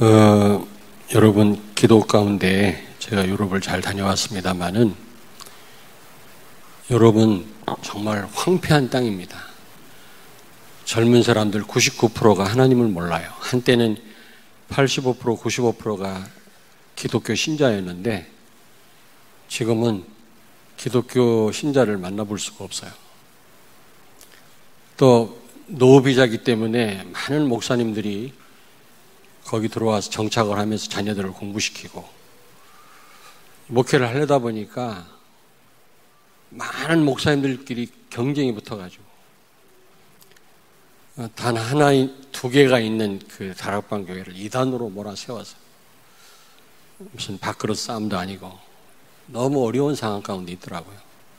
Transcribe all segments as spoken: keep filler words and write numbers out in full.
어, 여러분 기도 가운데 제가 유럽을 잘 다녀왔습니다만은 유럽은 정말 황폐한 땅입니다. 젊은 사람들 구십구 퍼센트가 하나님을 몰라요. 한때는 팔십오 퍼센트, 구십오 퍼센트가 기독교 신자였는데 지금은 기독교 신자를 만나볼 수가 없어요. 또 노비자기 때문에 많은 목사님들이 거기 들어와서 정착을 하면서 자녀들을 공부시키고 목회를 하려다 보니까 많은 목사님들끼리 경쟁이 붙어가지고 단 하나, 두 개가 있는 그 다락방 교회를 이단으로 몰아세워서 무슨 밥그릇 싸움도 아니고 너무 어려운 상황 가운데 있더라고요.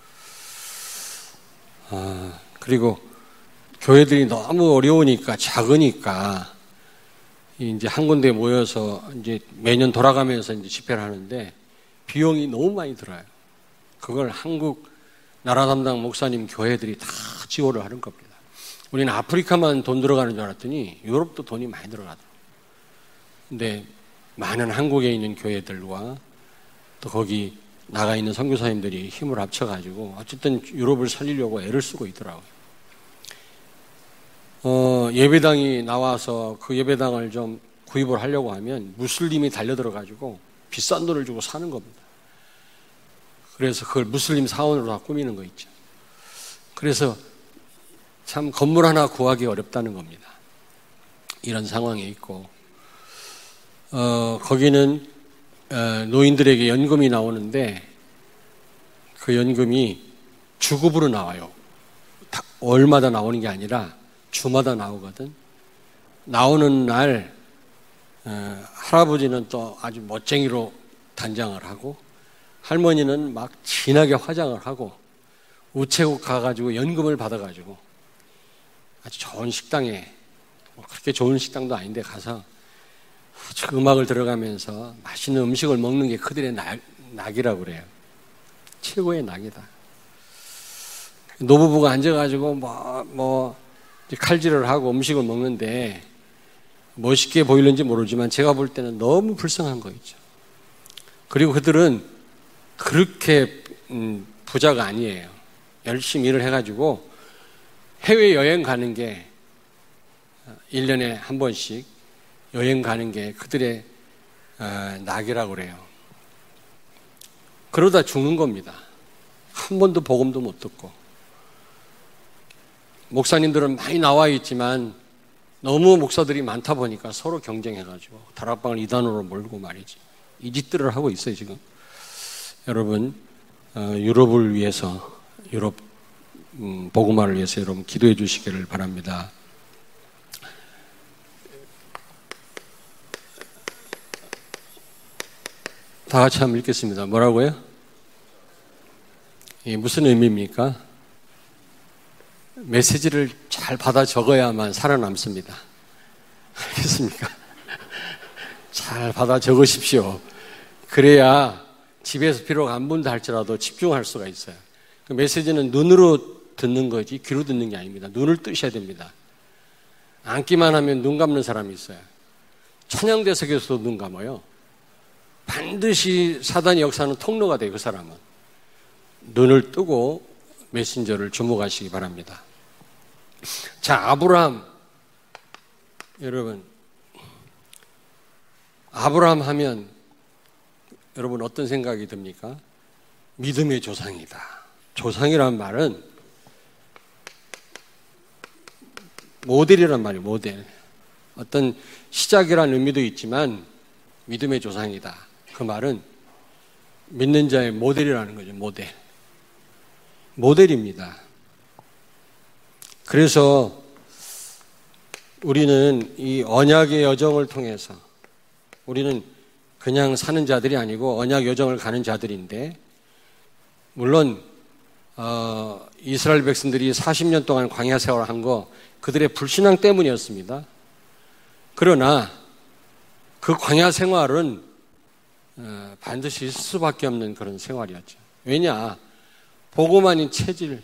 아, 그리고 교회들이 너무 어려우니까 작으니까 이제 한 군데 모여서 이제 매년 돌아가면서 이제 집회를 하는데 비용이 너무 많이 들어요. 그걸 한국 나라 담당 목사님 교회들이 다 지원을 하는 겁니다. 우리는 아프리카만 돈 들어가는 줄 알았더니 유럽도 돈이 많이 들어가더라고요. 근데 많은 한국에 있는 교회들과 또 거기 나가 있는 선교사님들이 힘을 합쳐가지고 어쨌든 유럽을 살리려고 애를 쓰고 있더라고요. 어, 예배당이 나와서 그 예배당을 좀 구입을 하려고 하면 무슬림이 달려들어가지고 비싼 돈을 주고 사는 겁니다. 그래서 그걸 무슬림 사원으로 다 꾸미는 거 있죠. 그래서 참 건물 하나 구하기 어렵다는 겁니다. 이런 상황에 있고 어, 거기는 어, 노인들에게 연금이 나오는데 그 연금이 주급으로 나와요. 다, 월마다 나오는 게 아니라 주마다 나오거든. 나오는 날 어, 할아버지는 또 아주 멋쟁이로 단장을 하고 할머니는 막 진하게 화장을 하고 우체국 가가지고 연금을 받아가지고 아주 좋은 식당에 뭐 그렇게 좋은 식당도 아닌데 가서 음악을 들어가면서 맛있는 음식을 먹는 게 그들의 낙, 낙이라고 그래요. 최고의 낙이다. 노부부가 앉아가지고 뭐, 뭐 칼질을 하고 음식을 먹는데 멋있게 보이는지 모르지만 제가 볼 때는 너무 불쌍한 거 있죠. 그리고 그들은 그렇게 음, 부자가 아니에요. 열심히 일을 해가지고 해외여행 가는 게 일 년에 한 번씩 여행 가는 게 그들의 어, 낙이라고 그래요. 그러다 죽는 겁니다. 한 번도 복음도 못 듣고. 목사님들은 많이 나와 있지만 너무 목사들이 많다 보니까 서로 경쟁해가지고 다락방을 이단으로 몰고 말이지. 이 짓들을 하고 있어요 지금. 여러분 어, 유럽을 위해서 유럽 음, 복음화를 위해서 여러분 기도해 주시기를 바랍니다. 다 같이 한번 읽겠습니다. 뭐라고요? 이게 무슨 의미입니까? 메시지를 잘 받아 적어야만 살아남습니다. 알겠습니까? 잘 받아 적으십시오. 그래야 집에서 비록 안 본다 할지라도 집중할 수가 있어요. 그 메시지는 눈으로 듣는 거지 귀로 듣는 게 아닙니다. 눈을 뜨셔야 됩니다. 앉기만 하면 눈 감는 사람이 있어요. 찬양대석에서도 눈 감아요. 반드시 사단의 역사는 통로가 돼요. 그 사람은. 눈을 뜨고 메신저를 주목하시기 바랍니다. 자, 아브라함. 여러분, 아브라함 하면 여러분 어떤 생각이 듭니까? 믿음의 조상이다. 조상이란 말은 모델이란 말이에요. 모델. 어떤 시작이라는 의미도 있지만 믿음의 조상이다. 그 말은 믿는 자의 모델이라는 거죠. 모델. 모델입니다. 그래서 우리는 이 언약의 여정을 통해서 우리는 그냥 사는 자들이 아니고 언약 여정을 가는 자들인데 물론 어, 이스라엘 백성들이 사십 년 동안 광야 생활을 한 거 그들의 불신앙 때문이었습니다. 그러나 그 광야 생활은 어, 반드시 있을 수밖에 없는 그런 생활이었죠. 왜냐? 복음 아닌 체질,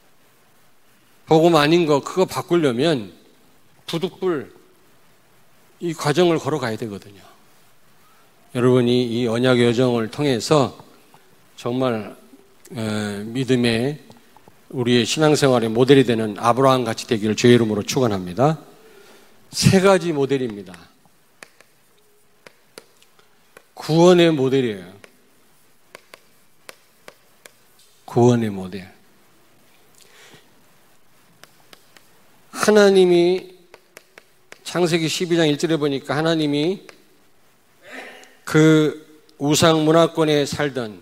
복음 아닌 거 그거 바꾸려면 부득불 이 과정을 걸어가야 되거든요. 여러분이 이 언약의 여정을 통해서 정말 믿음의 우리의 신앙생활의 모델이 되는 아브라함 같이 되기를 주의 이름으로 축원합니다. 세 가지 모델입니다. 구원의 모델이에요. 구원의 모델. 하나님이 창세기 십이 장 일 절에 보니까 하나님이 그 우상 문화권에 살던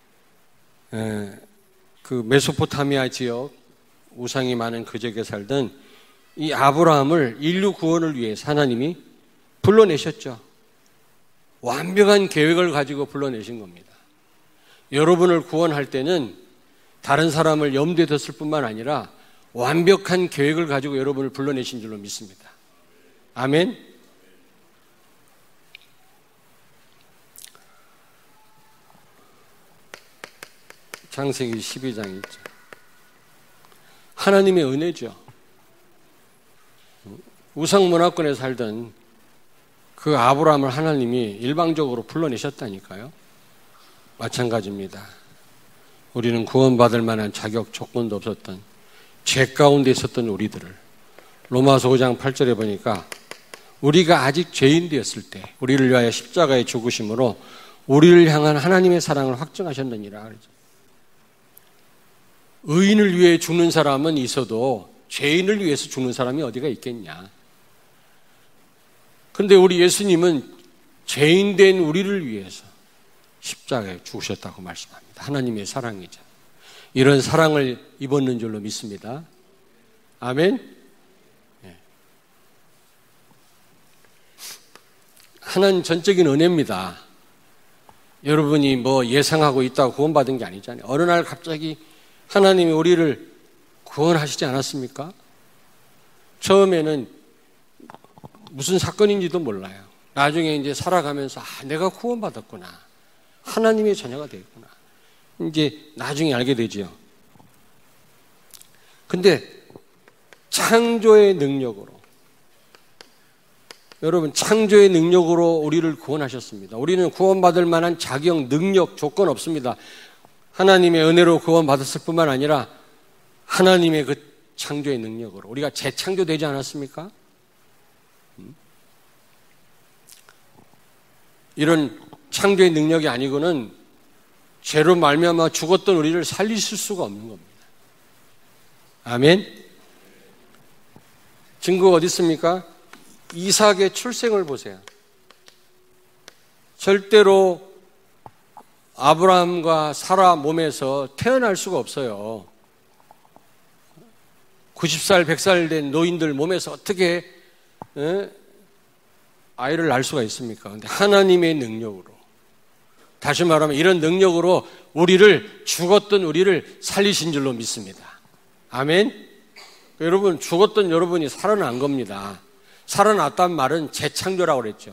그 메소포타미아 지역, 우상이 많은 그 지역에 살던 이 아브라함을 인류 구원을 위해서 하나님이 불러내셨죠. 완벽한 계획을 가지고 불러내신 겁니다. 여러분을 구원할 때는 다른 사람을 염두에 뒀을 뿐만 아니라 완벽한 계획을 가지고 여러분을 불러내신 줄로 믿습니다. 아멘. 창세기 십이 장 일 절. 하나님의 은혜죠. 우상 문화권에 살던 그 아브라함을 하나님이 일방적으로 불러내셨다니까요. 마찬가지입니다. 우리는 구원받을 만한 자격 조건도 없었던 죄 가운데 있었던 우리들을 로마서 오 장 팔 절에 보니까 우리가 아직 죄인 되었을 때 우리를 위하여 십자가에 죽으심으로 우리를 향한 하나님의 사랑을 확증하셨느니라 그러죠. 의인을 위해 죽는 사람은 있어도 죄인을 위해서 죽는 사람이 어디가 있겠냐. 그런데 우리 예수님은 죄인 된 우리를 위해서 십자가에 죽으셨다고 말씀합니다. 하나님의 사랑이죠. 이런 사랑을 입었는 줄로 믿습니다. 아멘. 네. 하나님 전적인 은혜입니다. 여러분이 뭐 예상하고 있다고 구원받은 게 아니잖아요. 어느 날 갑자기 하나님이 우리를 구원하시지 않았습니까? 처음에는 무슨 사건인지도 몰라요. 나중에 이제 살아가면서 아, 내가 구원받았구나. 하나님의 자녀가 되겠구나. 이제 나중에 알게 되죠. 근데 창조의 능력으로 여러분 창조의 능력으로 우리를 구원하셨습니다. 우리는 구원받을 만한 자격, 능력, 조건 없습니다. 하나님의 은혜로 구원받았을 뿐만 아니라 하나님의 그 창조의 능력으로 우리가 재창조되지 않았습니까? 이런 창조의 능력이 아니고는 죄로 말미암아 죽었던 우리를 살리실 수가 없는 겁니다. 아멘. 증거가 어디 있습니까? 이삭의 출생을 보세요. 절대로 아브라함과 사라 몸에서 태어날 수가 없어요. 구십 살, 백 살 된 노인들 몸에서 어떻게 에? 아이를 낳을 수가 있습니까? 그런데 하나님의 능력으로, 다시 말하면 이런 능력으로 우리를, 죽었던 우리를 살리신 줄로 믿습니다. 아멘. 여러분, 죽었던 여러분이 살아난 겁니다. 살아났단 말은 재창조라고 그랬죠.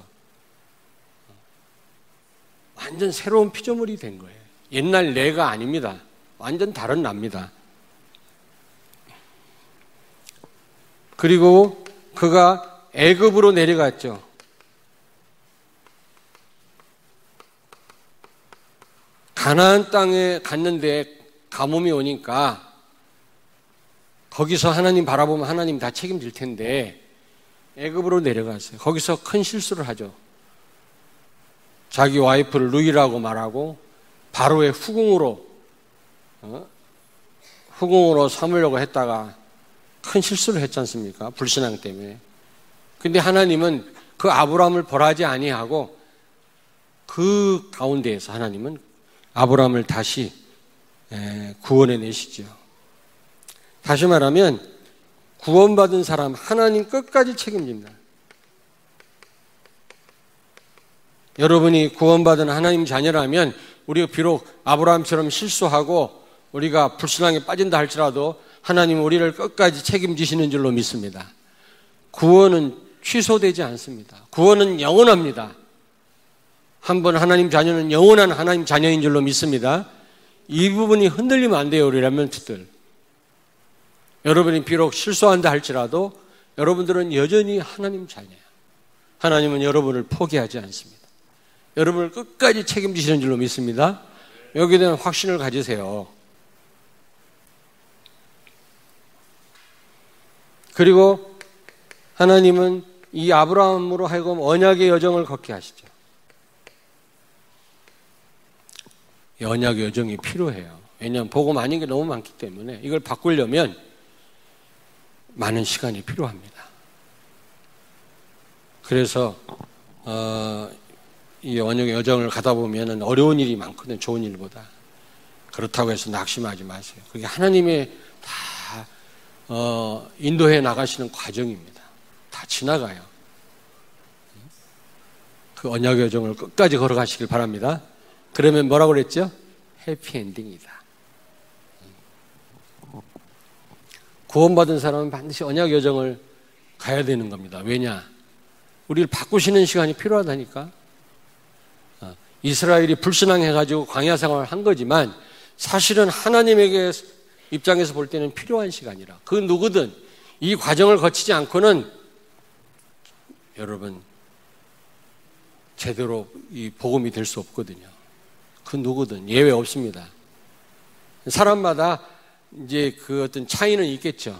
완전 새로운 피조물이 된 거예요. 옛날 내가 아닙니다. 완전 다른 납니다. 그리고 그가 애굽으로 내려갔죠. 가나안 땅에 갔는데 가뭄이 오니까 거기서 하나님 바라보면 하나님 다 책임질 텐데 애굽으로 내려갔어요. 거기서 큰 실수를 하죠. 자기 와이프를 루이라고 말하고 바로의 후궁으로 어? 후궁으로 삼으려고 했다가 큰 실수를 했지 않습니까? 불신앙 때문에. 근데 하나님은 그 아브라함을 벌하지 아니하고 그 가운데에서 하나님은 아브라함을 다시 구원해 내시죠. 다시 말하면 구원받은 사람 하나님 끝까지 책임집니다. 여러분이 구원받은 하나님 자녀라면 우리가 비록 아브라함처럼 실수하고 우리가 불신앙에 빠진다 할지라도 하나님은 우리를 끝까지 책임지시는 줄로 믿습니다. 구원은 취소되지 않습니다. 구원은 영원합니다. 한번 하나님 자녀는 영원한 하나님 자녀인 줄로 믿습니다. 이 부분이 흔들리면 안 돼요, 우리 렘넌트들. 여러분이 비록 실수한다 할지라도 여러분들은 여전히 하나님 자녀예요. 하나님은 여러분을 포기하지 않습니다. 여러분을 끝까지 책임지시는 줄로 믿습니다. 여기에 대한 확신을 가지세요. 그리고 하나님은 이 아브라함으로 하여금 언약의 여정을 걷게 하시죠. 언약의 여정이 필요해요. 왜냐하면 복음 아닌 게 너무 많기 때문에 이걸 바꾸려면 많은 시간이 필요합니다. 그래서 어, 이 언약의 여정을 가다 보면 어려운 일이 많거든요. 좋은 일보다. 그렇다고 해서 낙심하지 마세요. 그게 하나님의 다 어, 인도해 나가시는 과정입니다. 다 지나가요. 그 언약의 여정을 끝까지 걸어가시길 바랍니다. 그러면 뭐라고 그랬죠? 해피엔딩이다. 구원받은 사람은 반드시 언약 여정을 가야 되는 겁니다. 왜냐? 우리를 바꾸시는 시간이 필요하다니까. 이스라엘이 불신앙해가지고 광야 생활을 한 거지만 사실은 하나님에게 입장에서 볼 때는 필요한 시간이라. 그 누구든 이 과정을 거치지 않고는 여러분 제대로 이 복음이 될 수 없거든요. 그 누구든 예외 없습니다. 사람마다 이제 그 어떤 차이는 있겠죠.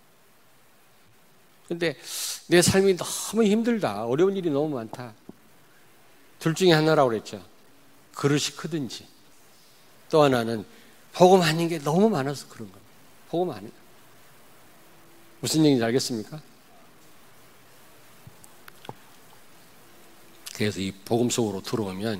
근데 내 삶이 너무 힘들다. 어려운 일이 너무 많다. 둘 중에 하나라고 그랬죠. 그릇이 크든지. 또 하나는 복음 아닌 게 너무 많아서 그런 겁니다. 복음 아닌. 무슨 얘기인지 알겠습니까? 그래서 이 복음 속으로 들어오면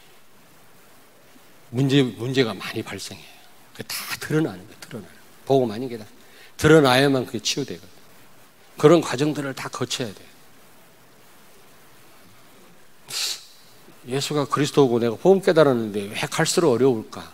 문제, 문제가 많이 발생해요. 다 드러나는 거예요. 드러나는. 복음 아닌 게 다 드러나야만 그게 치유되거든요. 그런 과정들을 다 거쳐야 돼요. 예수가 그리스도고 내가 복음 깨달았는데 왜 갈수록 어려울까?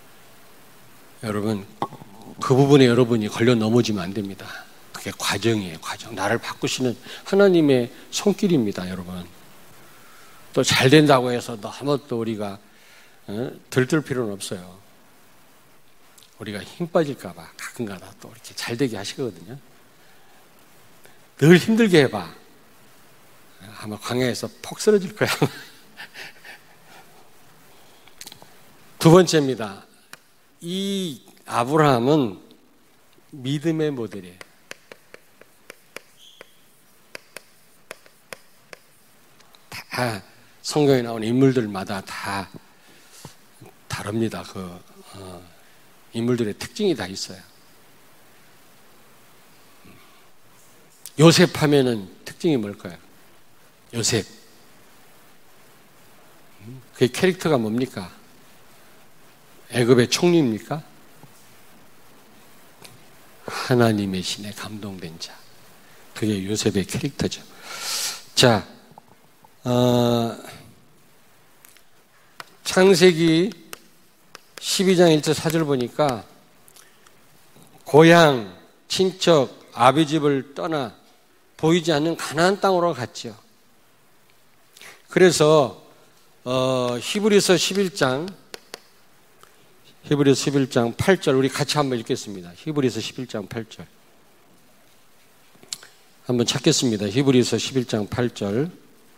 여러분, 그 부분에 여러분이 걸려 넘어지면 안 됩니다. 그게 과정이에요, 과정. 나를 바꾸시는 하나님의 손길입니다, 여러분. 또 잘 된다고 해서 너무 또 우리가 어? 들뜰 필요는 없어요. 우리가 힘 빠질까봐 가끔가다 또 이렇게 잘 되게 하시거든요. 늘 힘들게 해봐. 아마 광야에서 폭 쓰러질 거야. 두 번째입니다. 이 아브라함은 믿음의 모델이에요. 다 성경에 나오는 인물들마다 다 다릅니다. 그 어, 인물들의 특징이 다 있어요. 요셉 하면은 특징이 뭘까요? 요셉. 그 캐릭터가 뭡니까? 애굽의 총리입니까? 하나님의 신에 감동된 자. 그게 요셉의 캐릭터죠. 자, 어, 창세기 십이 장 일 절 사 절 보니까 고향, 친척, 아비 집을 떠나 보이지 않는 가나안 땅으로 갔죠. 그래서 어, 히브리서 십일 장 히브리서 십일 장 팔 절 우리 같이 한번 읽겠습니다. 히브리서 십일 장 팔 절 한번 찾겠습니다. 히브리서 십일 장 팔 절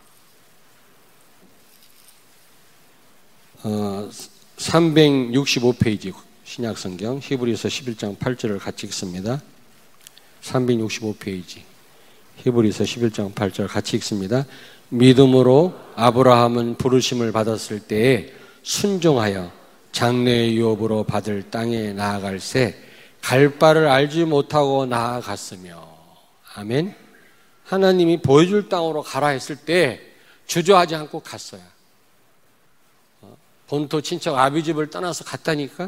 어, 삼백육십오 페이지 신약성경 히브리서 십일 장 팔 절을 같이 읽습니다. 삼백육십오 페이지 히브리서 십일 장 팔 절 같이 읽습니다. 믿음으로 아브라함은 부르심을 받았을 때에 순종하여 장래의 유업으로 받을 땅에 나아갈새 갈 바를 알지 못하고 나아갔으며. 아멘. 하나님이 보여줄 땅으로 가라 했을 때 주저하지 않고 갔어요. 본토 친척 아비 집을 떠나서 갔다니까.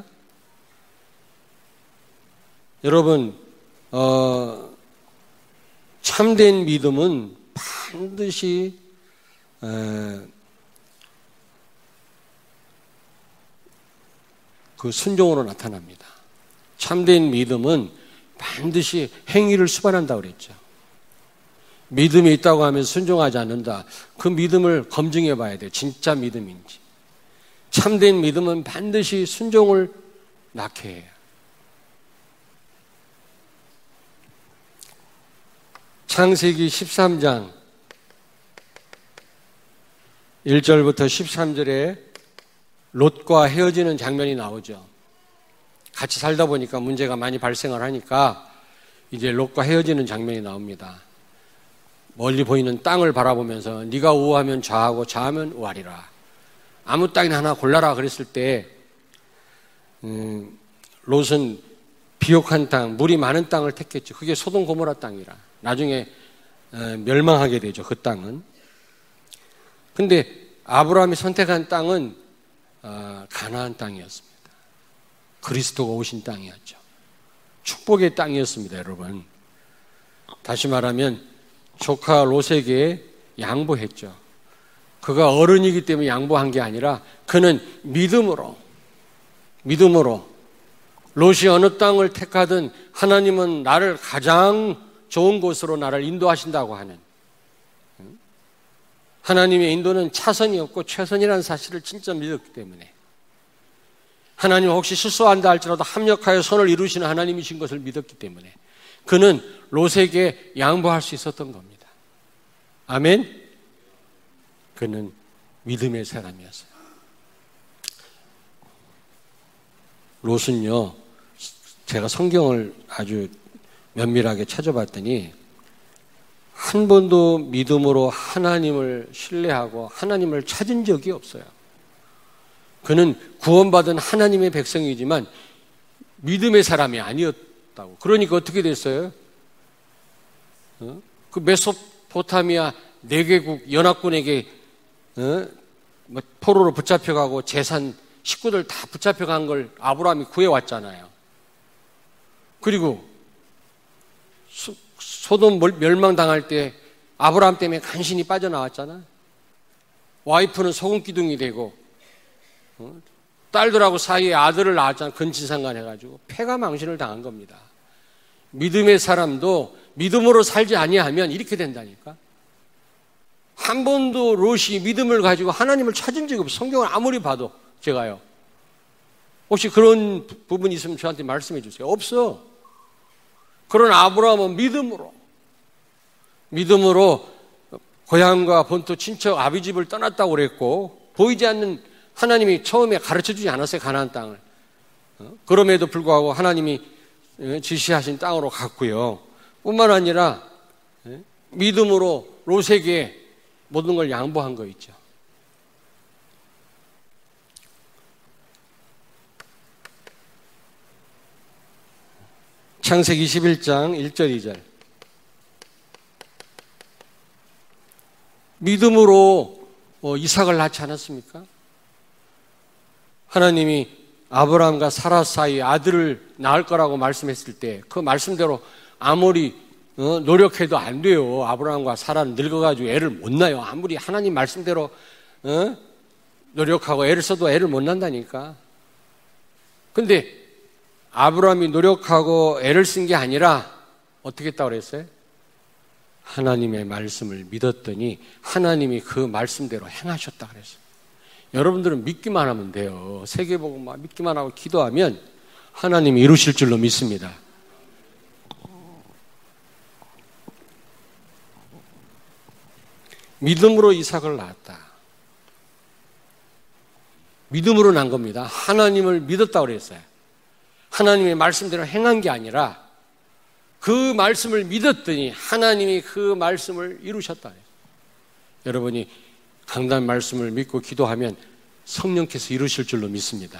여러분 어, 참된 믿음은 반드시 에, 그 순종으로 나타납니다. 참된 믿음은 반드시 행위를 수반한다고 그랬죠. 믿음이 있다고 하면 순종하지 않는다. 그 믿음을 검증해 봐야 돼요. 진짜 믿음인지. 참된 믿음은 반드시 순종을 낳게 해요. 창세기 십삼 장 일 절부터 십삼 절에 롯과 헤어지는 장면이 나오죠. 같이 살다 보니까 문제가 많이 발생을 하니까 이제 롯과 헤어지는 장면이 나옵니다. 멀리 보이는 땅을 바라보면서 네가 우하면 좌하고 좌하면 우하리라. 아무 땅이나 하나 골라라 그랬을 때 음, 롯은 비옥한 땅, 물이 많은 땅을 택했죠. 그게 소돔 고모라 땅이라. 나중에 어, 멸망하게 되죠. 그 땅은. 근데 아브라함이 선택한 땅은 어, 가나안 땅이었습니다. 그리스도가 오신 땅이었죠. 축복의 땅이었습니다, 여러분. 다시 말하면 조카 롯에게 양보했죠. 그가 어른이기 때문에 양보한 게 아니라 그는 믿음으로 믿음으로 롯이 어느 땅을 택하든 하나님은 나를 가장 좋은 곳으로 나를 인도하신다고 하는, 하나님의 인도는 차선이 없고 최선이라는 사실을 진짜 믿었기 때문에, 하나님 혹시 실수한다 할지라도 합력하여 선을 이루시는 하나님이신 것을 믿었기 때문에 그는 롯에게 양보할 수 있었던 겁니다. 아멘. 그는 믿음의 사람이었어요. 롯은요, 제가 성경을 아주 면밀하게 찾아봤더니 한 번도 믿음으로 하나님을 신뢰하고 하나님을 찾은 적이 없어요. 그는 구원받은 하나님의 백성이지만 믿음의 사람이 아니었다고. 그러니까 어떻게 됐어요? 어? 그 메소포타미아 네 개국 연합군에게 어? 뭐 포로로 붙잡혀가고 재산 식구들 다 붙잡혀간 걸 아브라함이 구해왔잖아요. 그리고 소, 소돔 멸망당할 때 아브라함 때문에 간신히 빠져나왔잖아. 와이프는 소금기둥이 되고 어? 딸들하고 사이에 아들을 낳았잖아. 근친상간 해가지고 패가망신을 당한 겁니다. 믿음의 사람도 믿음으로 살지 아니하면 이렇게 된다니까. 한 번도 롯이 믿음을 가지고 하나님을 찾은 적이 없어요. 성경을 아무리 봐도. 제가요, 혹시 그런 부분이 있으면 저한테 말씀해 주세요. 없어. 그런 아브라함은 믿음으로 믿음으로 고향과 본토 친척 아비 집을 떠났다고 그랬고, 보이지 않는 하나님이 처음에 가르쳐주지 않았어요. 가나안 땅을. 그럼에도 불구하고 하나님이 지시하신 땅으로 갔고요. 뿐만 아니라 믿음으로 롯에게 모든 걸 양보한 거 있죠. 창세기 이십일 장 일 절 이 절. 믿음으로 이삭을 낳지 않았습니까? 하나님이 아브라함과 사라 사이에 아들을 낳을 거라고 말씀했을 때 그 말씀대로 아무리 노력해도 안 돼요. 아브라함과 사라는 늙어가지고 애를 못 낳아요. 아무리 하나님 말씀대로 노력하고 애를 써도 애를 못 낳는다니까. 근데 아브라함이 노력하고 애를 쓴 게 아니라 어떻게 했다고 그랬어요? 하나님의 말씀을 믿었더니 하나님이 그 말씀대로 행하셨다 그랬어요. 여러분들은 믿기만 하면 돼요. 세계복음만 믿기만 하고 기도하면 하나님이 이루실 줄로 믿습니다. 믿음으로 이삭을 낳았다. 믿음으로 난 겁니다. 하나님을 믿었다고 그랬어요. 하나님의 말씀대로 행한 게 아니라 그 말씀을 믿었더니 하나님이 그 말씀을 이루셨다. 여러분이 강단 말씀을 믿고 기도하면 성령께서 이루실 줄로 믿습니다.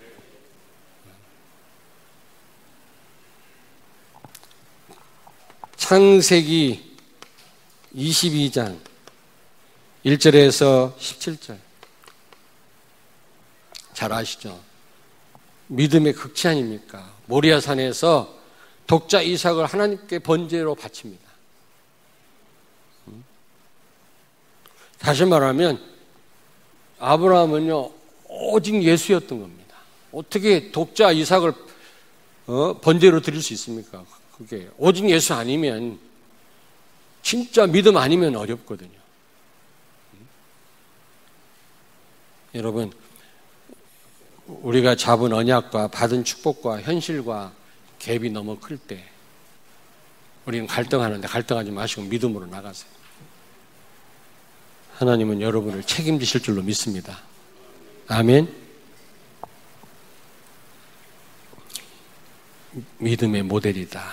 창세기 이십이 장 일 절에서 십칠 절. 잘 아시죠? 믿음의 극치 아닙니까? 모리아산에서 독자 이삭을 하나님께 번제로 바칩니다. 다시 말하면 아브라함은요 오직 예수였던 겁니다. 어떻게 독자 이삭을 어, 번제로 드릴 수 있습니까? 그게 오직 예수 아니면, 진짜 믿음 아니면 어렵거든요. 여러분, 우리가 잡은 언약과 받은 축복과 현실과 갭이 너무 클 때 우리는 갈등하는데 갈등하지 마시고 믿음으로 나가세요. 하나님은 여러분을 책임지실 줄로 믿습니다. 아멘. 믿음의 모델이다.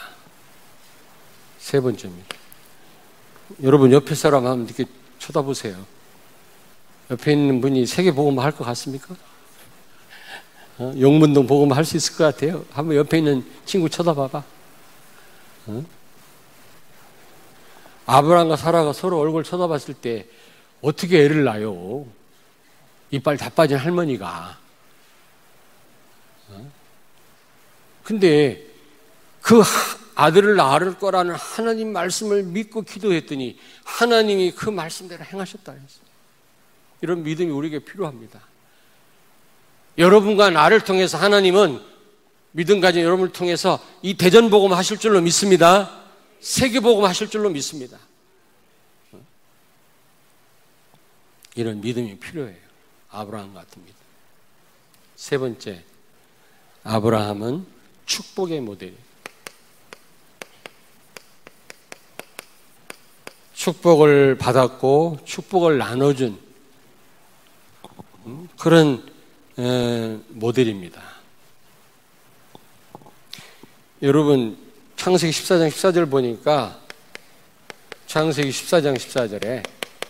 세 번째입니다. 여러분 옆에 사람 한번 이렇게 쳐다보세요. 옆에 있는 분이 세계복음화 할 것 같습니까? 어? 용문동 복음화 할 수 있을 것 같아요. 한번 옆에 있는 친구 쳐다봐봐. 어? 아브라함과 사라가 서로 얼굴 쳐다봤을 때 어떻게 애를 낳아요? 이빨 다 빠진 할머니가. 어? 근데 그 아들을 낳을 거라는 하나님 말씀을 믿고 기도했더니 하나님이 그 말씀대로 행하셨다 했어요. 이런 믿음이 우리에게 필요합니다. 여러분과 나를 통해서 하나님은 믿음 가진 여러분을 통해서 이 대전복음 하실 줄로 믿습니다. 세계복음 하실 줄로 믿습니다. 이런 믿음이 필요해요. 아브라함 같은 믿음. 세 번째, 아브라함은 축복의 모델이에요. 축복을 받았고 축복을 나눠준 그런 모델입니다. 여러분 창세기 십사 장 십사 절 보니까 창세기 십사 장 십사 절에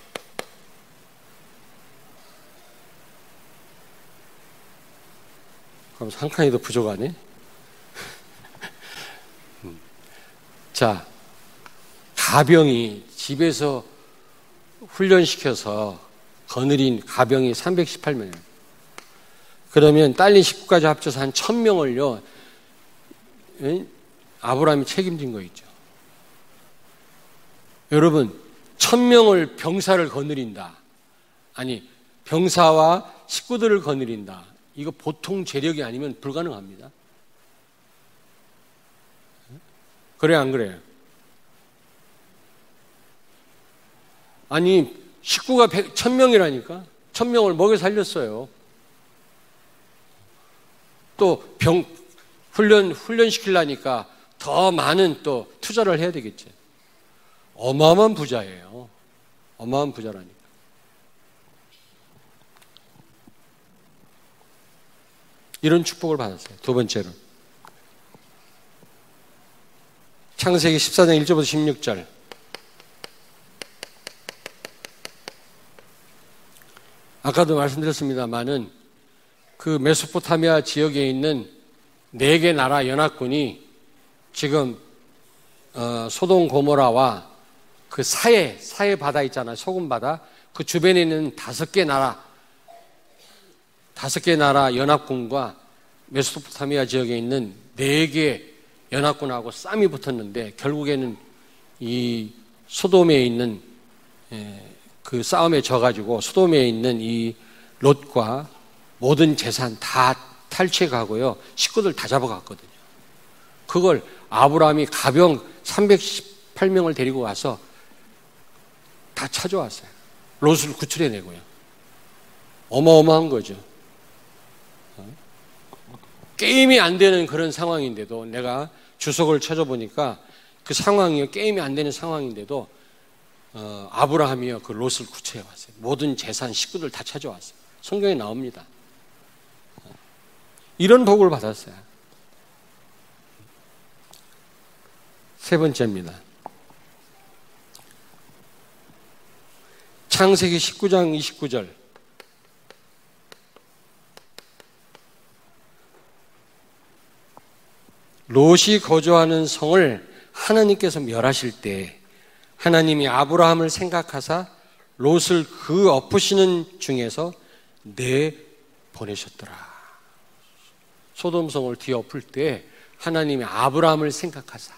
그럼 한 칸이 더 부족하네. 자, 가병이 집에서 훈련시켜서 거느린 가병이 삼백십팔 명이에요. 그러면 딸린 식구까지 합쳐서 한 천 명을요, 아브라함이 책임진 거 있죠. 여러분, 천 명을 병사를 거느린다. 아니, 병사와 식구들을 거느린다. 이거 보통 재력이 아니면 불가능합니다. 그래, 안 그래요? 아니, 식구가 천 명이라니까? 천 명을 먹여 살렸어요. 또 병, 훈련, 훈련시키려니까 더 많은 또 투자를 해야 되겠지. 어마어마한 부자예요. 어마어마한 부자라니까. 이런 축복을 받았어요. 두 번째로. 창세기 십사 장 일 절부터 십육 절. 아까도 말씀드렸습니다만은 그 메소포타미아 지역에 있는 네 개 나라 연합군이 지금 어, 소돔 고모라와 그 사해, 사해 바다 있잖아요. 소금 바다. 그 주변에 있는 다섯 개 나라, 다섯 개 나라 연합군과 메소포타미아 지역에 있는 네 개 연합군하고 싸움이 붙었는데 결국에는 이 소돔에 있는 에, 그 싸움에 져가지고 소돔에 있는 이 롯과 모든 재산 다 탈취해가고요. 식구들 다 잡아갔거든요. 그걸 아브라함이 가병 삼백십팔 명을 데리고 와서 다 찾아왔어요. 롯을 구출해내고요. 어마어마한 거죠. 게임이 안 되는 그런 상황인데도 내가 주석을 찾아보니까 그 상황이요. 게임이 안 되는 상황인데도 어, 아브라함이요. 그 롯을 구출해왔어요. 모든 재산, 식구들 다 찾아왔어요. 성경에 나옵니다. 이런 복을 받았어요. 세 번째입니다. 창세기 십구 장 이십구 절. 롯이 거주하는 성을 하나님께서 멸하실 때 하나님이 아브라함을 생각하사 롯을 그 엎으시는 중에서 내보내셨더라. 소돔성을 뒤엎을 때 하나님이 아브라함을 생각하사,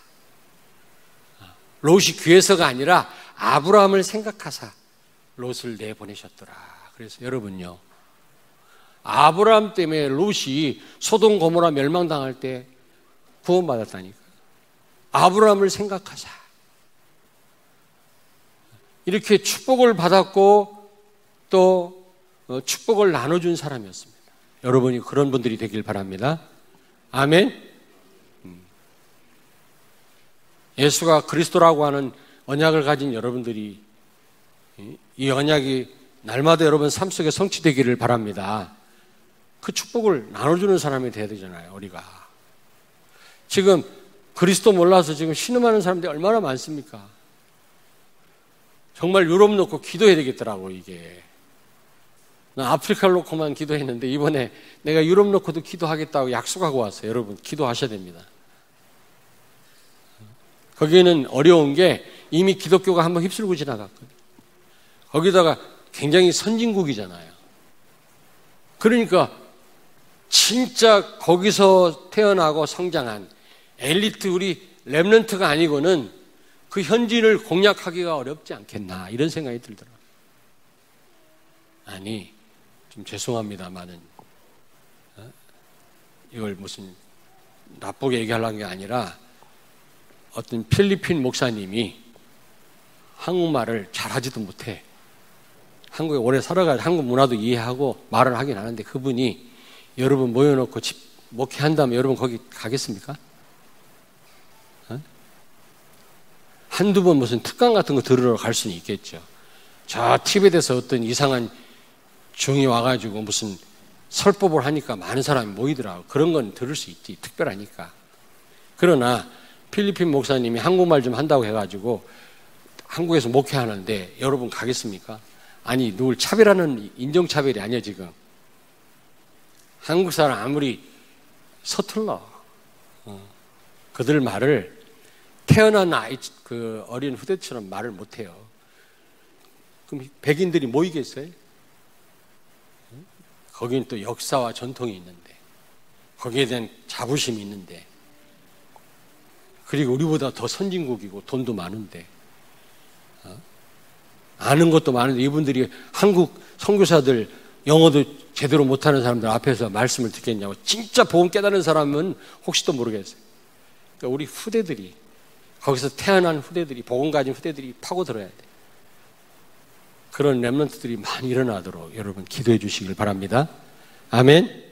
롯이 귀해서가 아니라 아브라함을 생각하사 롯을 내보내셨더라. 그래서 여러분요, 아브라함 때문에 롯이 소돔 고모라 멸망당할 때 구원받았다니까. 아브라함을 생각하사 이렇게 축복을 받았고 또 축복을 나눠준 사람이었습니다. 여러분이 그런 분들이 되길 바랍니다. 아멘. 예수가 그리스도라고 하는 언약을 가진 여러분들이 이 언약이 날마다 여러분 삶 속에 성취되기를 바랍니다. 그 축복을 나눠주는 사람이 돼야 되잖아요, 우리가. 지금 그리스도 몰라서 지금 신음하는 사람들이 얼마나 많습니까? 정말 유럽 놓고 기도해야 되겠더라고, 이게. 나 아프리카를 놓고만 기도했는데 이번에 내가 유럽 놓고도 기도하겠다고 약속하고 왔어요. 여러분, 기도하셔야 됩니다. 거기에는 어려운 게 이미 기독교가 한번 휩쓸고 지나갔거든요. 거기다가 굉장히 선진국이잖아요. 그러니까 진짜 거기서 태어나고 성장한 엘리트 우리 렘넌트가 아니고는 그 현지를 공략하기가 어렵지 않겠나 이런 생각이 들더라고요. 아니 좀 죄송합니다만은 어? 이걸 무슨 나쁘게 얘기하려는 게 아니라 어떤 필리핀 목사님이 한국말을 잘하지도 못해. 한국에 오래 살아가지고 한국 문화도 이해하고 말을 하긴 하는데 그분이 여러분 모여놓고 집 목회한다면 여러분 거기 가겠습니까? 어? 한두 번 무슨 특강 같은 거 들으러 갈 수는 있겠죠. 저 티벳에서 어떤 이상한 종이 와가지고 무슨 설법을 하니까 많은 사람이 모이더라고. 그런 건 들을 수 있지. 특별하니까. 그러나 필리핀 목사님이 한국말 좀 한다고 해가지고 한국에서 목회하는데 여러분 가겠습니까? 아니 누굴 차별하는 인종차별이 아니야 지금. 한국 사람 아무리 서툴러 어. 그들 말을 태어난 아이 그 어린 후대처럼 말을 못해요. 그럼 백인들이 모이겠어요? 거기는 또 역사와 전통이 있는데 거기에 대한 자부심이 있는데 그리고 우리보다 더 선진국이고 돈도 많은데 어? 아는 것도 많은데 이분들이 한국 선교사들 영어도 제대로 못하는 사람들 앞에서 말씀을 듣겠냐고. 진짜 복음 깨달은 사람은 혹시도 모르겠어요. 그러니까 우리 후대들이 거기서 태어난 후대들이 복음 가진 후대들이 파고들어야 돼. 그런 렘넌트들이 많이 일어나도록 여러분 기도해 주시길 바랍니다. 아멘.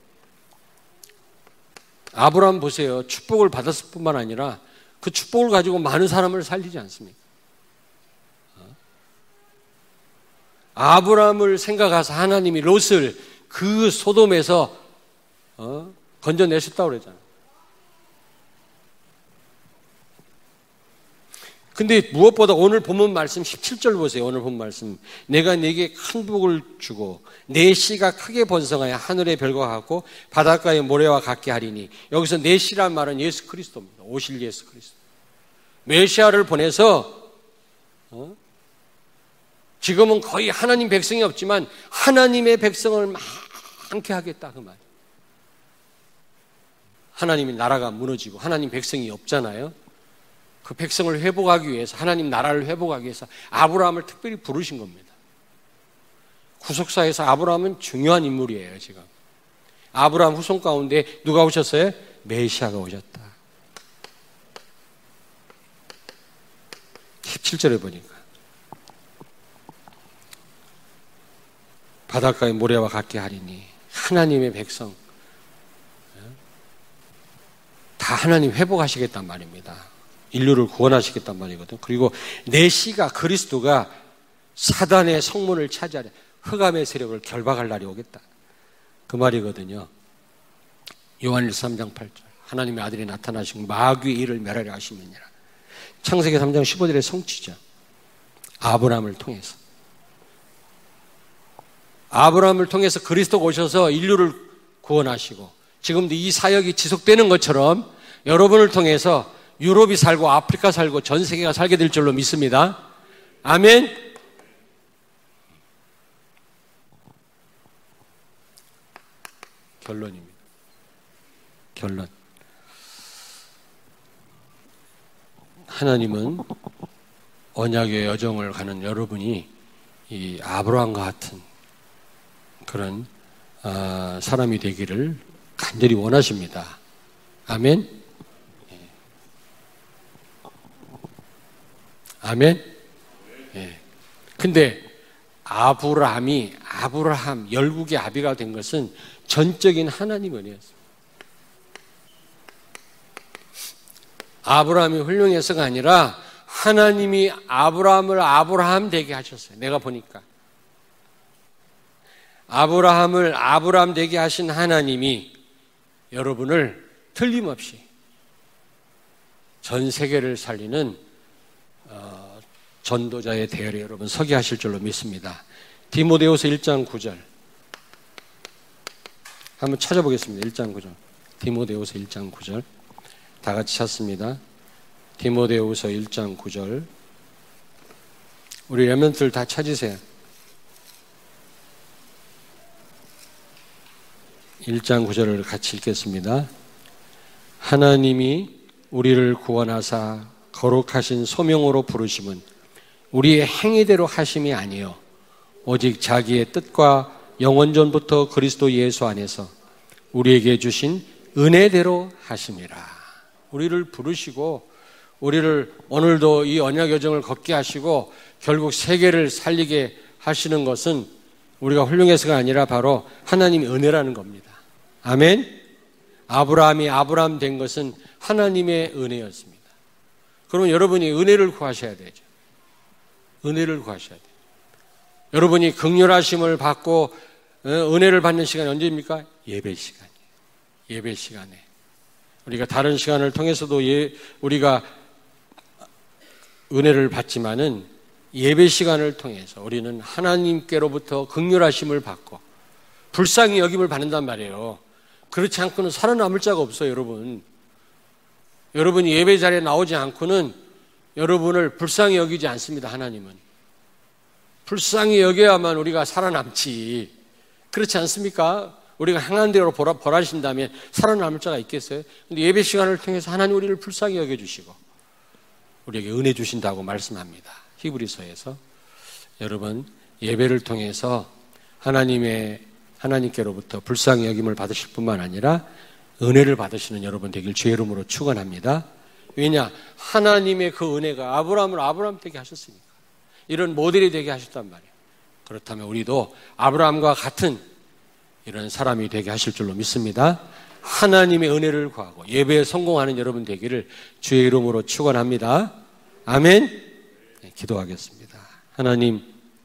아브라함 보세요. 축복을 받았을 뿐만 아니라 그 축복을 가지고 많은 사람을 살리지 않습니까? 아브라함을 생각해서 하나님이 롯을 그 소돔에서 어? 건져내셨다고 그러잖아요. 근데 무엇보다 오늘 본문 말씀 십칠 절 보세요. 오늘 본문 말씀. 내가 네게 큰 복을 주고 내 씨가 크게 번성하여 하늘의 별과 같고 바닷가의 모래와 같게 하리니. 여기서 내 씨란 말은 예수 그리스도입니다. 오실 예수 그리스도. 메시아를 보내서 어? 지금은 거의 하나님 백성이 없지만 하나님의 백성을 많게 하겠다 그 말. 하나님의 나라가 무너지고 하나님 백성이 없잖아요. 그 백성을 회복하기 위해서 하나님 나라를 회복하기 위해서 아브라함을 특별히 부르신 겁니다. 구속사에서 아브라함은 중요한 인물이에요. 지금 아브라함 후손 가운데 누가 오셨어요? 메시아가 오셨다. 십칠 절에 보니까 바닷가의 모래와 같게 하리니. 하나님의 백성 다 하나님 회복하시겠단 말입니다. 인류를 구원하시겠단 말이거든요. 그리고 내 씨가 그리스도가 사단의 성문을 차지하려 흑암의 세력을 결박할 날이 오겠다 그 말이거든요. 요한일서 삼 장 팔 절 하나님의 아들이 나타나시고 마귀의 일을 멸하려 하심이니라. 창세기 삼 장 십오 절의 성취죠. 아브라함을 통해서 아브라함을 통해서 그리스도가 오셔서 인류를 구원하시고 지금도 이 사역이 지속되는 것처럼 여러분을 통해서 유럽이 살고 아프리카 살고 전 세계가 살게 될 줄로 믿습니다. 아멘. 결론입니다. 결론. 하나님은 언약의 여정을 가는 여러분이 이 아브라함과 같은 그런 어, 사람이 되기를 간절히 원하십니다. 아멘. 아멘. 예. 근데 아브라함이 아브라함 열국의 아비가 된 것은 전적인 하나님 은혜였습니다. 아브라함이 훌륭해서가 아니라 하나님이 아브라함을 아브라함 되게 하셨어요. 내가 보니까 아브라함을 아브라함 되게 하신 하나님이 여러분을 틀림없이 전 세계를 살리는 어, 전도자의 대열에 여러분 서게 하실 줄로 믿습니다. 디모데후서 일 장 구 절 한번 찾아보겠습니다. 일 장 구 절 디모데후서 일 장 구 절 다 같이 찾습니다. 디모데후서 일 장 구 절 우리 렘넌트들 다 찾으세요. 일 장 구 절을 같이 읽겠습니다. 하나님이 우리를 구원하사 거룩하신 소명으로 부르심은 우리의 행위대로 하심이 아니요 오직 자기의 뜻과 영원전부터 그리스도 예수 안에서 우리에게 주신 은혜대로 하심이라. 우리를 부르시고 우리를 오늘도 이 언약 여정을 걷게 하시고 결국 세계를 살리게 하시는 것은 우리가 훌륭해서가 아니라 바로 하나님의 은혜라는 겁니다. 아멘. 아브라함이 아브라함 된 것은 하나님의 은혜였습니다. 그러면 여러분이 은혜를 구하셔야 되죠. 은혜를 구하셔야 돼요. 여러분이 긍휼하심을 받고 은혜를 받는 시간이 언제입니까? 예배 시간이에요. 예배 시간에 우리가 다른 시간을 통해서도 예, 우리가 은혜를 받지만은 예배 시간을 통해서 우리는 하나님께로부터 긍휼하심을 받고 불쌍히 여김을 받는단 말이에요. 그렇지 않고는 살아남을 자가 없어요, 여러분. 여러분이 예배 자리에 나오지 않고는 여러분을 불쌍히 여기지 않습니다, 하나님은. 불쌍히 여겨야만 우리가 살아남지. 그렇지 않습니까? 우리가 행한 대로 벌하신다면 살아남을 자가 있겠어요? 근데 예배 시간을 통해서 하나님 우리를 불쌍히 여겨주시고 우리에게 은혜 주신다고 말씀합니다. 히브리서에서. 여러분, 예배를 통해서 하나님의 하나님께로부터 불쌍히 여김을 받으실 뿐만 아니라 은혜를 받으시는 여러분 되길 주의 이름으로 축원합니다. 왜냐? 하나님의 그 은혜가 아브라함을 아브라함 되게 하셨으니까. 이런 모델이 되게 하셨단 말이에요. 그렇다면 우리도 아브라함과 같은 이런 사람이 되게 하실 줄로 믿습니다. 하나님의 은혜를 구하고 예배에 성공하는 여러분 되기를 주의 이름으로 축원합니다. 아멘. 네, 기도하겠습니다. 하나님,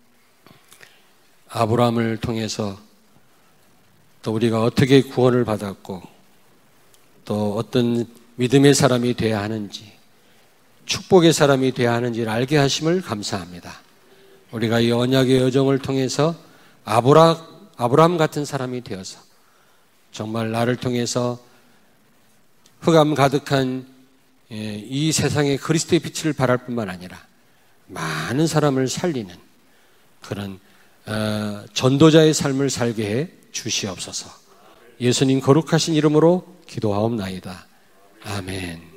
아브라함을 통해서 또 우리가 어떻게 구원을 받았고 또 어떤 믿음의 사람이 되어야 하는지 축복의 사람이 되어야 하는지를 알게 하심을 감사합니다. 우리가 이 언약의 여정을 통해서 아브라, 아브라함 같은 사람이 되어서 정말 나를 통해서 흑암 가득한 이 세상에 그리스도의 빛을 발할 뿐만 아니라 많은 사람을 살리는 그런 전도자의 삶을 살게 해 주시옵소서. 예수님 거룩하신 이름으로 기도하옵나이다. 아멘.